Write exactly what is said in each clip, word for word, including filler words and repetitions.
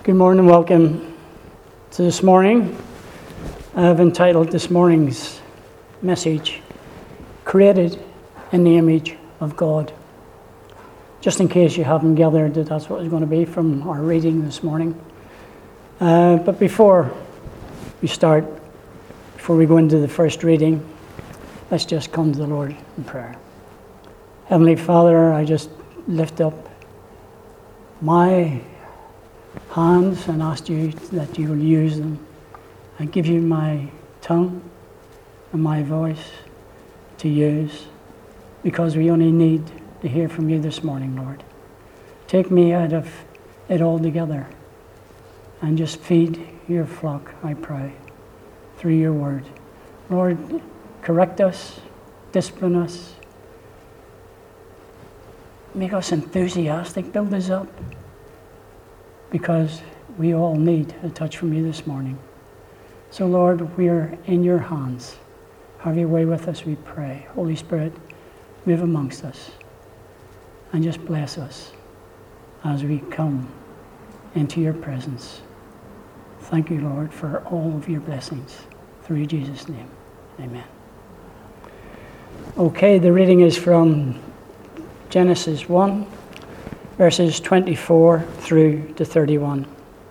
Good morning and welcome to this morning. I've entitled this morning's message, Created in the Image of God. Just in case you haven't gathered that that's what it's going to be from our reading this morning. Uh, but before we start, before we go into the first reading, let's just come to the Lord in prayer. Heavenly Father, I just lift up my hands and ask you that you will use them. I give you my tongue and my voice to use, because we only need to hear from you this morning, Lord. Take me out of it all together and just feed your flock, I pray, through your word. Lord, correct us, discipline us, make us enthusiastic, build us up, because we all need a touch from you this morning. So Lord, we are in your hands. Have your way with us, we pray. Holy Spirit, move amongst us and just bless us as we come into your presence. Thank you, Lord, for all of your blessings. Through Jesus' name, amen. Okay, the reading is from Genesis one, verses twenty-four through to thirty-one.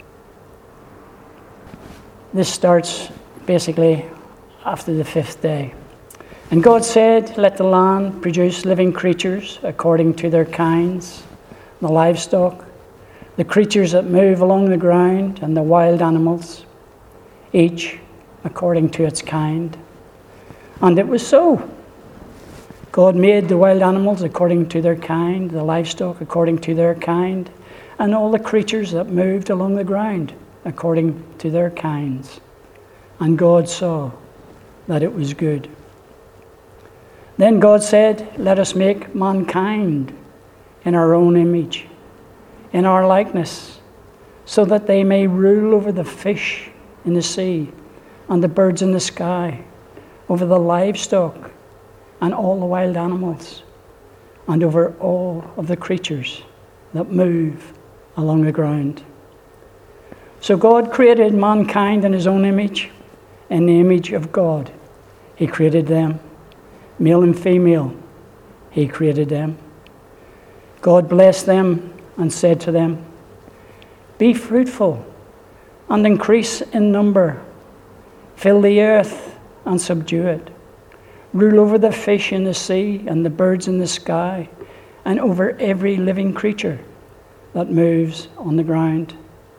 This starts basically after the fifth day. And God said, let the land produce living creatures according to their kinds, the livestock, the creatures that move along the ground, and the wild animals, each according to its kind. And it was so. God made the wild animals according to their kind, the livestock according to their kind, and all the creatures that moved along the ground according to their kinds. And God saw that it was good. Then God said, let us make mankind in our own image, in our likeness, so that they may rule over the fish in the sea, and the birds in the sky, over the livestock, and all the wild animals, and over all of the creatures that move along the ground. So God created mankind in his own image. In the image of God, he created them. Male and female, he created them. God blessed them and said to them, be fruitful and increase in number. Fill the earth and subdue it. Rule over the fish in the sea and the birds in the sky, and over every living creature that moves on the ground.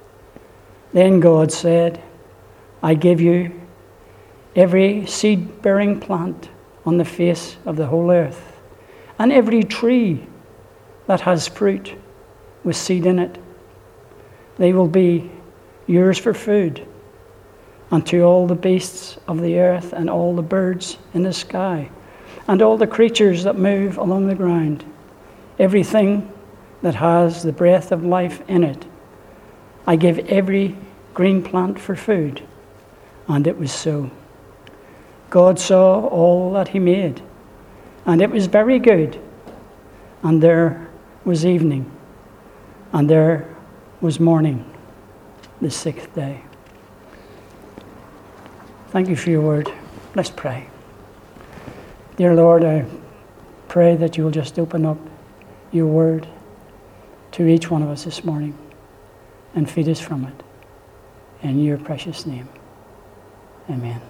Then God said, I give you every seed-bearing plant on the face of the whole earth, and every tree that has fruit with seed in it. They will be yours for food. And to all the beasts of the earth, and all the birds in the sky, and all the creatures that move along the ground, everything that has the breath of life in it, I give every green plant for food. And it was so. God saw all that he made, and it was very good. And there was evening, and there was morning, the sixth day. Thank you for your word. Let's pray. Dear Lord, I pray that you will just open up your word to each one of us this morning and feed us from it. In your precious name, amen.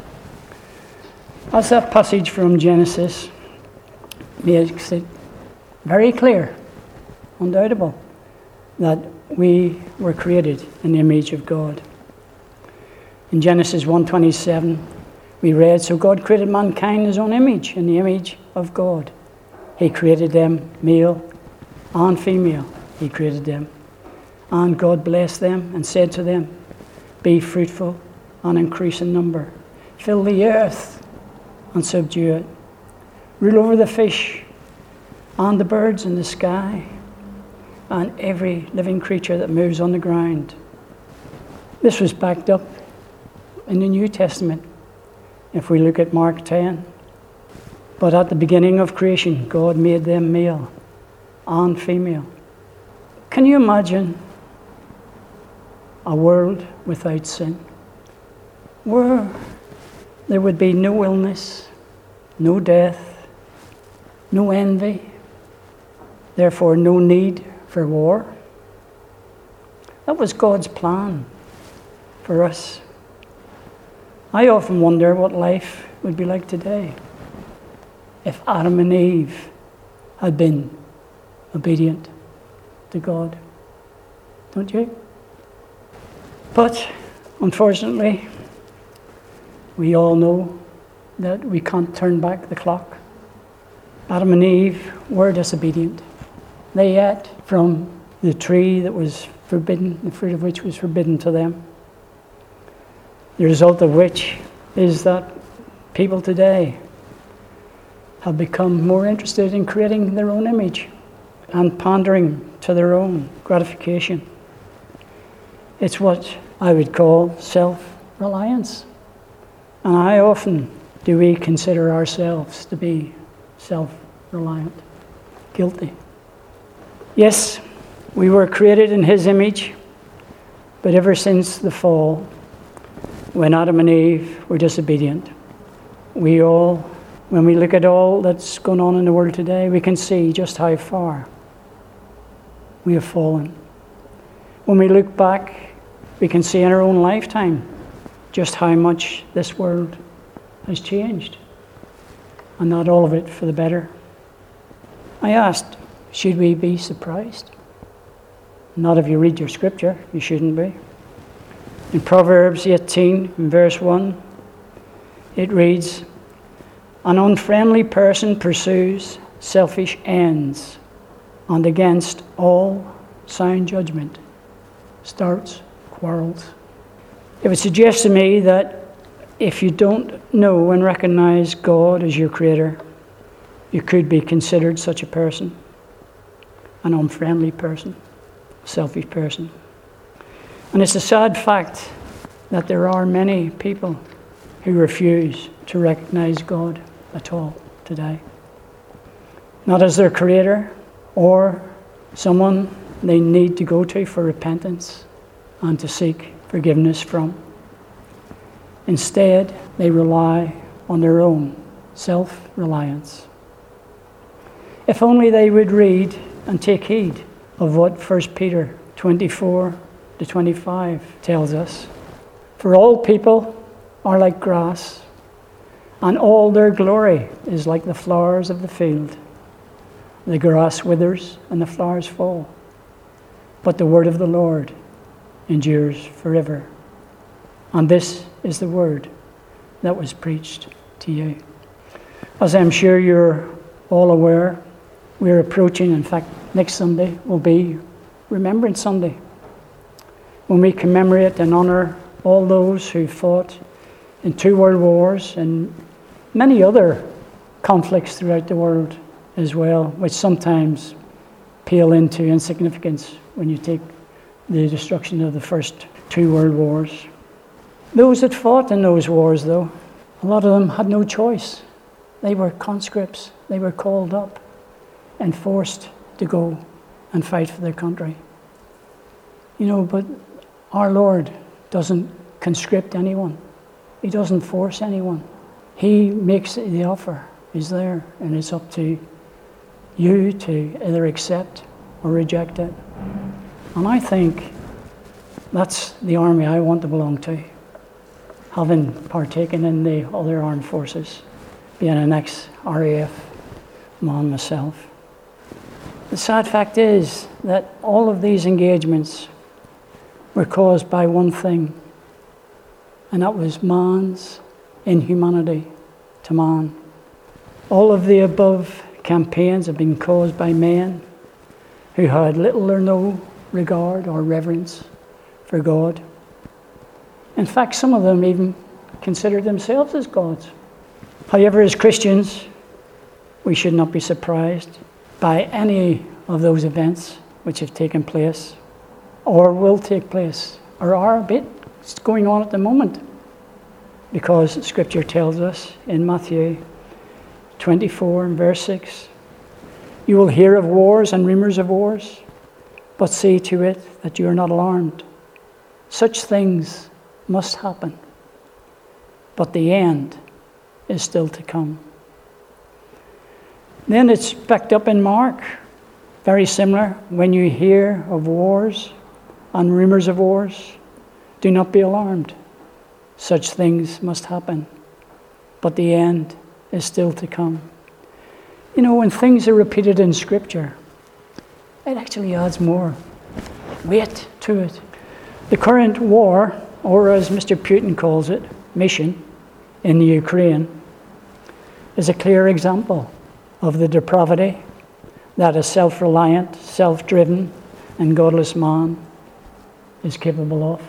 As that passage from Genesis makes it very clear, undoubtable, that we were created in the image of God. In Genesis one twenty-seven, we read, so God created mankind in his own image, in the image of God. He created them, male and female, he created them. And God blessed them and said to them, be fruitful and increase in number. Fill the earth and subdue it. Rule over the fish and the birds in the sky, and every living creature that moves on the ground. This was backed up in the New Testament, if we look at Mark ten. But at the beginning of creation, God made them male and female. Can you imagine a world without sin, where there would be no illness, no death, no envy, therefore no need for war. That was God's plan for us. I often wonder what life would be like today if Adam and Eve had been obedient to God. Don't you? But unfortunately, we all know that we can't turn back the clock. Adam and Eve were disobedient. They ate from the tree that was forbidden, the fruit of which was forbidden to them. The result of which is that people today have become more interested in creating their own image and pandering to their own gratification. It's what I would call self-reliance. And how often do we consider ourselves to be self-reliant, guilty? Yes, we were created in His image, but ever since the fall, when Adam and Eve were disobedient, we all, when we look at all that's going on in the world today, we can see just how far we have fallen. When we look back, we can see in our own lifetime just how much this world has changed, and not all of it for the better. I asked, should we be surprised? Not if you read your scripture, you shouldn't be. In Proverbs eighteen, in verse one, it reads, "An unfriendly person pursues selfish ends, and against all sound judgment starts quarrels." It would suggest to me that if you don't know and recognize God as your creator, you could be considered such a person, an unfriendly person, a selfish person. And it's a sad fact that there are many people who refuse to recognize God at all today. Not as their creator or someone they need to go to for repentance and to seek forgiveness from. Instead, they rely on their own self-reliance. If only they would read and take heed of what First Peter twenty-four to twenty-five tells us. For all people are like grass, and all their glory is like the flowers of the field. The grass withers and the flowers fall, but the word of the Lord endures forever. And this is the word that was preached to you. As I'm sure you're all aware, we're approaching, in fact, next Sunday will be Remembrance Sunday, when we commemorate and honour all those who fought in two world wars and many other conflicts throughout the world as well, which sometimes pale into insignificance when you take the destruction of the first two world wars. Those that fought in those wars, though, a lot of them had no choice. They were conscripts. They were called up and forced to go and fight for their country. You know, but our Lord doesn't conscript anyone. He doesn't force anyone. He makes the offer. He's there, and it's up to you to either accept or reject it. And I think that's the army I want to belong to, having partaken in the other armed forces, being an ex-R A F man myself. The sad fact is that all of these engagements were caused by one thing, and that was man's inhumanity to man. All of the above campaigns have been caused by men who had little or no regard or reverence for God. In fact, some of them even considered themselves as gods. However, as Christians, we should not be surprised by any of those events which have taken place or will take place or are a bit going on at the moment, because Scripture tells us in Matthew twenty-four and verse six, "You will hear of wars and rumors of wars, but see to it that you are not alarmed. Such things must happen, but the end is still to come. Then it's backed up in Mark, very similar. When you hear of wars and rumors of wars, do not be alarmed. Such things must happen, but the end is still to come. You know, when things are repeated in Scripture, it actually adds more weight to it. The current war, or as Mister Putin calls it, mission in the Ukraine, is a clear example of the depravity that a self-reliant, self-driven, and godless man is capable of.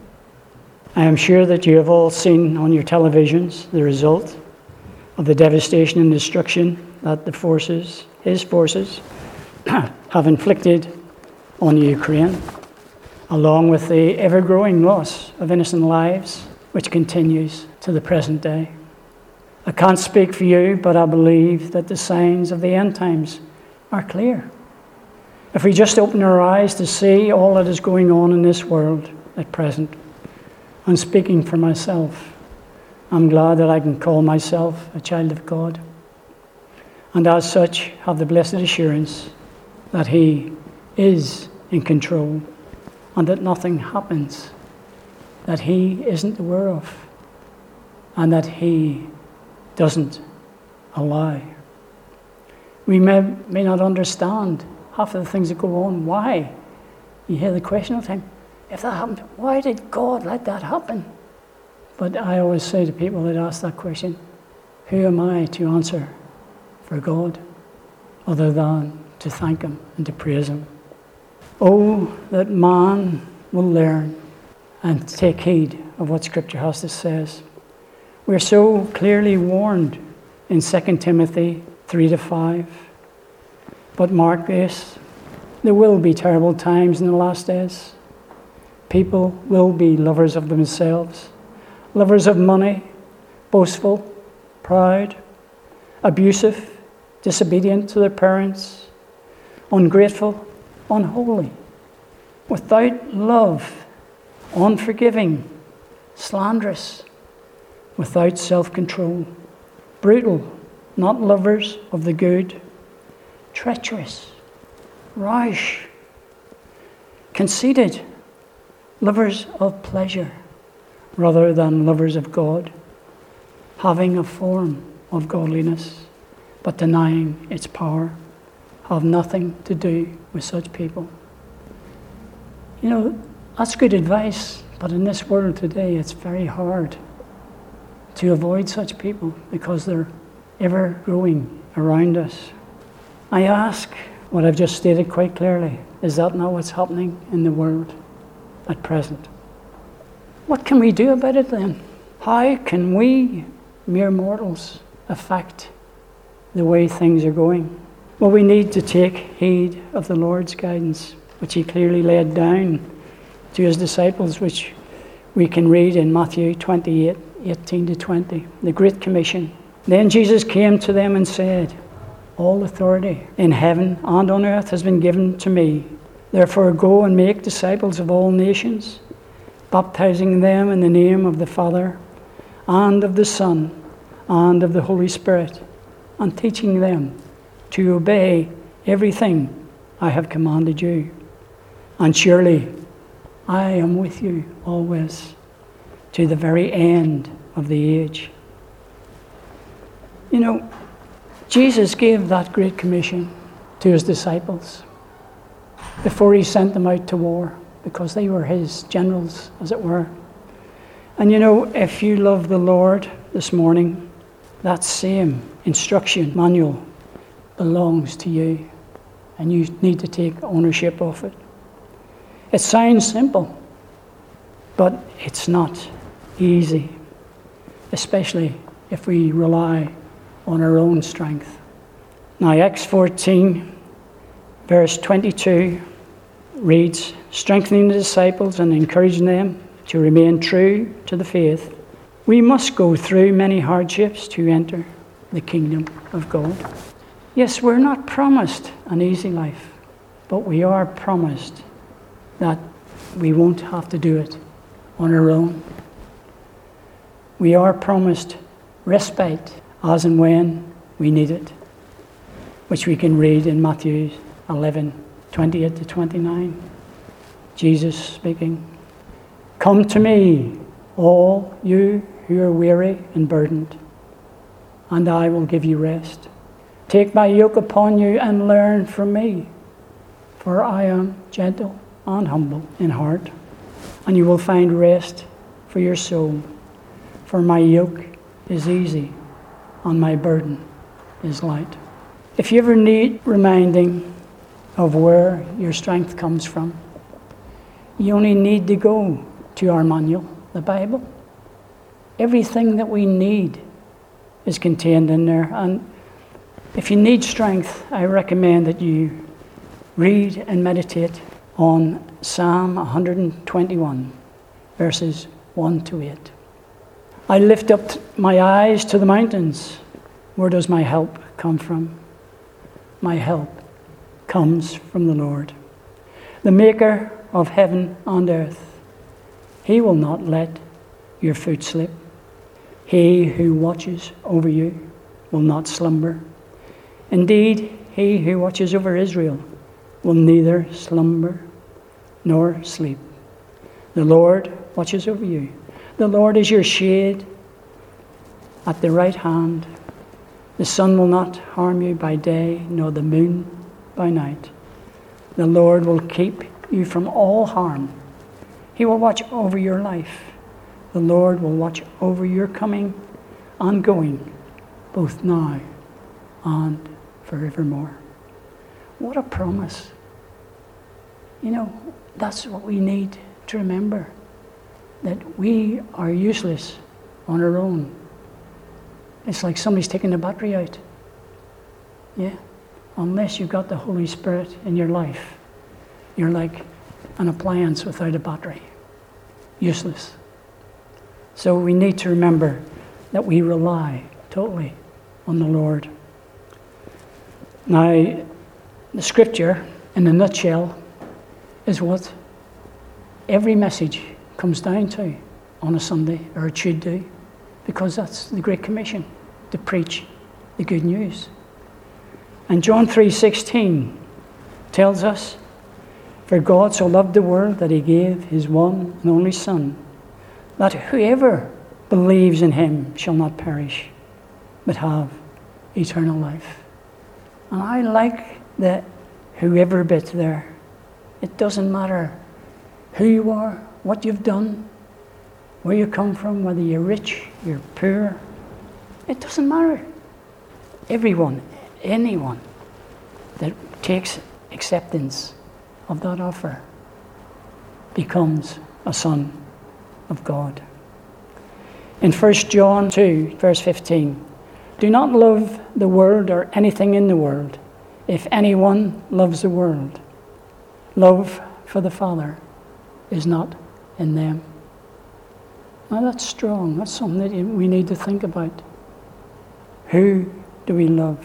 I am sure that you have all seen on your televisions the result of the devastation and destruction that the forces, his forces, have inflicted on Ukraine, along with the ever-growing loss of innocent lives, which continues to the present day. I can't speak for you, but I believe that the signs of the end times are clear. If we just open our eyes to see all that is going on in this world at present, and speaking for myself, I'm glad that I can call myself a child of God, and as such have the blessed assurance that He is in control and that nothing happens that He isn't aware of and that He doesn't allow. We may, may not understand half of the things that go on. Why? You hear the question all the time, if that happened, why did God let that happen? But I always say to people that ask that question, who am I to answer for God other than to thank Him and to praise Him? Oh, that man will learn and take heed of what Scripture has to say. We're so clearly warned in Second Timothy three to five. But mark this, there will be terrible times in the last days. People will be lovers of themselves, lovers of money, boastful, proud, abusive, disobedient to their parents, ungrateful, unholy, without love, unforgiving, slanderous, without self-control, brutal, not lovers of the good, treacherous, rash, conceited, lovers of pleasure rather than lovers of God, having a form of godliness but denying its power, have nothing to do with such people. You know, that's good advice, but in this world today it's very hard to avoid such people because they're ever growing around us. I ask what I've just stated quite clearly, is that not what's happening in the world at present? What can we do about it then? How can we, mere mortals, affect the way things are going? Well, we need to take heed of the Lord's guidance, which He clearly laid down to His disciples, which we can read in Matthew twenty-eight, eighteen to twenty, the Great Commission. Then Jesus came to them and said, all authority in heaven and on earth has been given to me. Therefore go and make disciples of all nations, baptizing them in the name of the Father and of the Son and of the Holy Spirit, and teaching them to obey everything I have commanded you. And surely I am with you always to the very end of the age. You know, Jesus gave that great commission to His disciples before He sent them out to war, because they were His generals, as it were. And you know, if you love the Lord this morning, that same instruction manual belongs to you, and you need to take ownership of it. It sounds simple, but it's not easy, especially if we rely on our own strength. Now, Acts fourteen, verse twenty-two reads, strengthening the disciples and encouraging them to remain true to the faith. We must go through many hardships to enter the kingdom of God. Yes, we're not promised an easy life, but we are promised that we won't have to do it on our own. We are promised respite as and when we need it, which we can read in Matthew eleven, twenty-eight to twenty-nine. Jesus speaking, "Come to me, all you who are weary and burdened, and I will give you rest. Take my yoke upon you and learn from me, for I am gentle and humble in heart, and you will find rest for your soul. For my yoke is easy and my burden is light." If you ever need reminding of where your strength comes from, you only need to go to our manual, the Bible. Everything that we need is contained in there. And if you need strength, I recommend that you read and meditate on Psalm one twenty-one, verses one to eight. "I lift up my eyes to the mountains. Where does my help come from? My help comes from the Lord, the maker of heaven and earth. He will not let your foot slip. He who watches over you will not slumber. Indeed, he who watches over Israel will neither slumber nor sleep. The Lord watches over you. The Lord is your shade at the right hand. The sun will not harm you by day, nor the moon by night. The Lord will keep you from all harm. He will watch over your life. The Lord will watch over your coming and going, both now and forevermore." What a promise. You know, that's what we need to remember, that we are useless on our own. It's like somebody's taking the battery out. Yeah. Unless you've got the Holy Spirit in your life, you're like an appliance without a battery. Useless. So we need to remember that we rely totally on the Lord. Now, the scripture, in a nutshell, is what every message comes down to on a Sunday, or it should do, because that's the Great Commission, to preach the good news. And John three sixteen tells us, "For God so loved the world that he gave his one and only Son, that whoever believes in him shall not perish, but have eternal life." And I like the whoever bit there. It doesn't matter who you are, what you've done, where you come from, whether you're rich, you're poor. It doesn't matter. Everyone, anyone that takes acceptance of that offer becomes a son of God. In First John two, verse fifteen, "Do not love the world or anything in the world. If anyone loves the world, love for the Father is not in them." Now that's strong. That's something that we need to think about. Who do we love?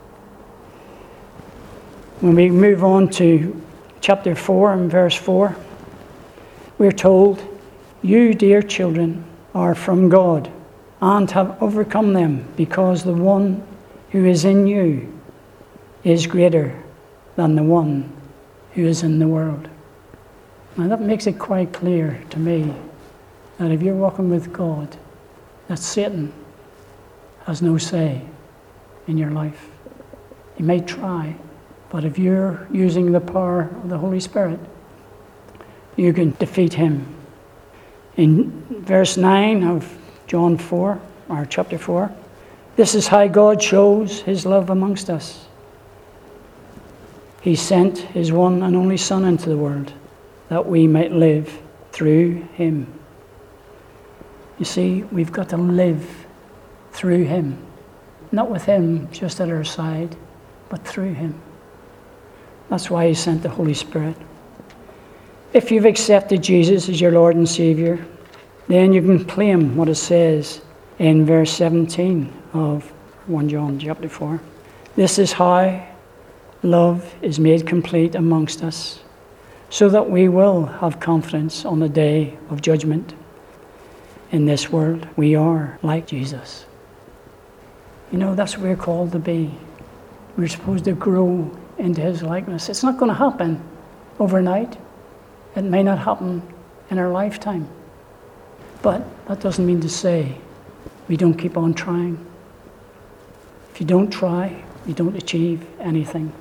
When we move on to chapter four and verse four, we're told, "You, dear children, are from God and have overcome them, because the one who is in you is greater than the one who is in the world." Now that makes it quite clear to me that if you're walking with God, that Satan has no say in your life. He may try, but if you're using the power of the Holy Spirit, you can defeat him. In verse nine of John four, or chapter four, "This is how God shows his love amongst us. He sent his one and only Son into the world, that we might live through him." You see, we've got to live through him. Not with him just at our side, but through him. That's why he sent the Holy Spirit. If you've accepted Jesus as your Lord and Savior, then you can claim what it says in verse seventeen of First John chapter four. "This is how love is made complete amongst us, so that we will have confidence on the day of judgment. in this world, we are like Jesus. You know, that's what we're called to be. We're supposed to grow into his likeness. It's not going to happen overnight. It may not happen in our lifetime. But that doesn't mean to say we don't keep on trying. If you don't try, you don't achieve anything.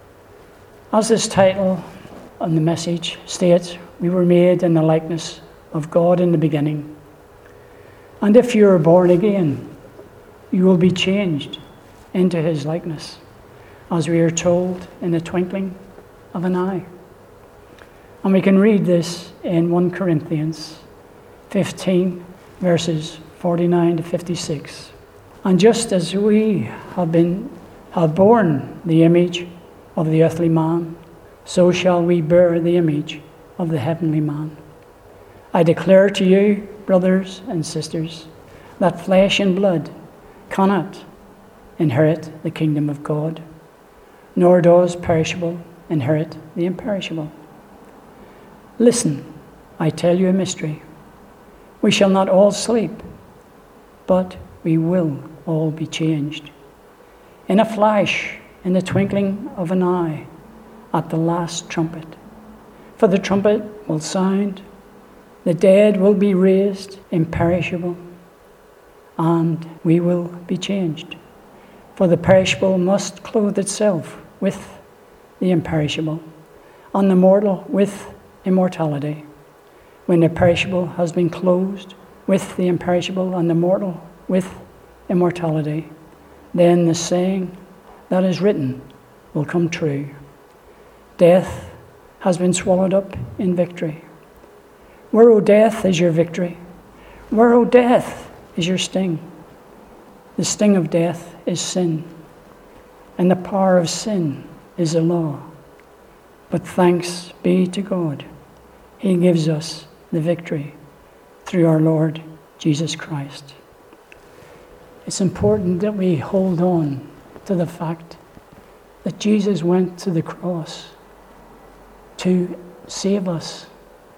As this title on the message states, we were made in the likeness of God in the beginning. And if you are born again, you will be changed into his likeness, as we are told in the twinkling of an eye. And we can read this in First Corinthians fifteen, verses forty-nine to fifty-six. And just as we have been have borne the image of the earthly man, so shall we bear the image of the heavenly man. I declare to you, brothers and sisters, that flesh and blood cannot inherit the kingdom of God, nor does perishable inherit the imperishable. Listen, I tell you a mystery. We shall not all sleep, but we will all be changed. In a flash, in the twinkling of an eye, at the last trumpet. For the trumpet will sound, the dead will be raised imperishable, and we will be changed. For the perishable must clothe itself with the imperishable, and the mortal with immortality. When the perishable has been clothed with the imperishable, and the mortal with immortality, then the saying that is written will come true. Death has been swallowed up in victory. Where, O death, is your victory? Where, O death, is your sting? The sting of death is sin, and the power of sin is the law. But thanks be to God, he gives us the victory through our Lord Jesus Christ. It's important that we hold on to the fact that Jesus went to the cross to save us,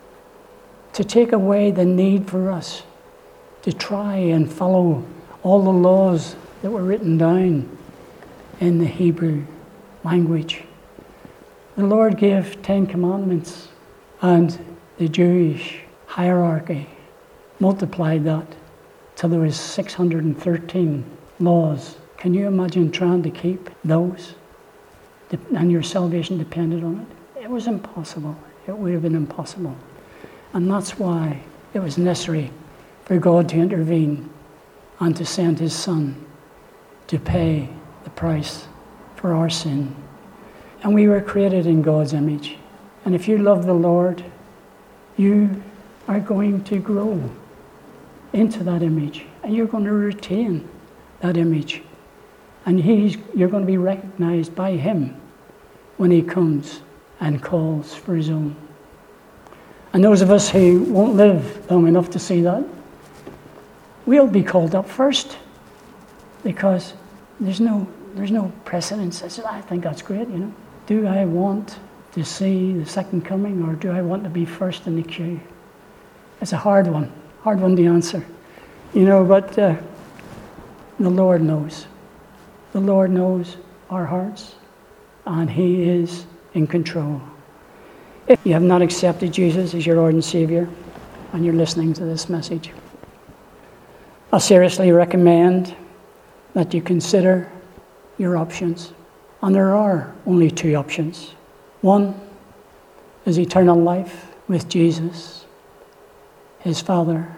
to take away the need for us to try and follow all the laws that were written down in the Hebrew language. The Lord gave Ten Commandments, and the Jewish hierarchy multiplied that till there was six hundred thirteen laws. Can you imagine trying to keep those? And your salvation depended on it? It was impossible. It would have been impossible. And that's why it was necessary for God to intervene and to send his Son to pay the price for our sin. And we were created in God's image. And if you love the Lord, you are going to grow into that image. And you're going to retain that image. And he's, you're going to be recognized by him when he comes and calls for his own. And those of us who won't live long enough to see that, we'll be called up first, because there's no there's no precedence. I said, I think that's great, you know. Do I want to see the second coming, or do I want to be first in the queue? It's a hard one, hard one to answer, you know, but uh, the Lord knows. The Lord knows our hearts, and he is in control. If you have not accepted Jesus as your Lord and Savior, and you're listening to this message, I seriously recommend that you consider your options. And there are only two options. One is eternal life with Jesus, his Father,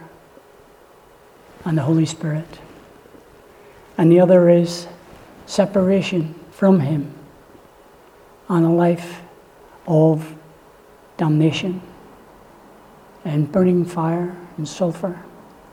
and the Holy Spirit. And the other is separation from him and a life of damnation and burning fire and sulfur,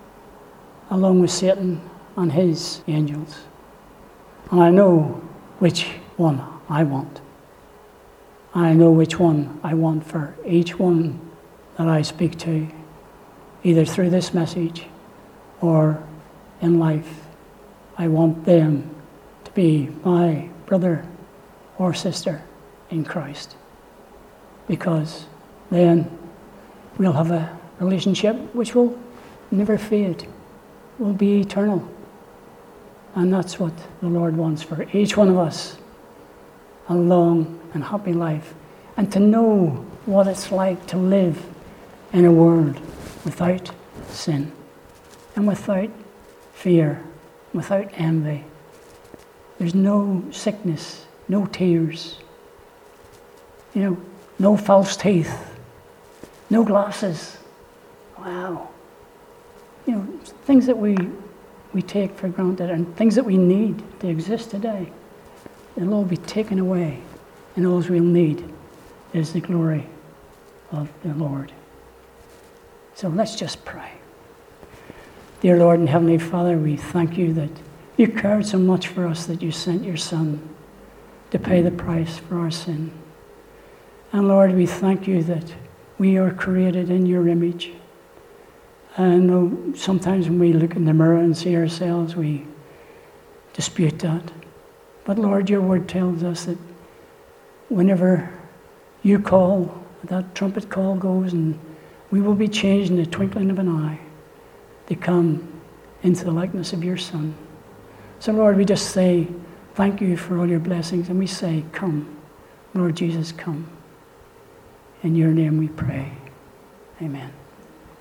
along with Satan and his angels. And I know which one I want. And I know which one I want for each one that I speak to, either through this message or in life. I want them to be my brother or sister in Christ, because then we'll have a relationship which will never fade, will be eternal. And that's what the Lord wants for each one of us, a long and happy life, and to know what it's like to live in a world without sin and without fear, without envy. There's no sickness, no tears, you know, no false teeth, no glasses. Wow. You know, things that we we take for granted and things that we need to exist today, they'll all be taken away, and all we'll need is the glory of the Lord. So let's just pray. Dear Lord and Heavenly Father, we thank you that you cared so much for us that you sent your Son to pay the price for our sin. And Lord, we thank you that we are created in your image. And uh, sometimes when we look in the mirror and see ourselves, we dispute that. But Lord, your word tells us that whenever you call, that trumpet call goes, and we will be changed in the twinkling of an eye to come into the likeness of your Son. So Lord, we just say thank you for all your blessings, and we say, come, Lord Jesus, come. In your name we pray. Amen.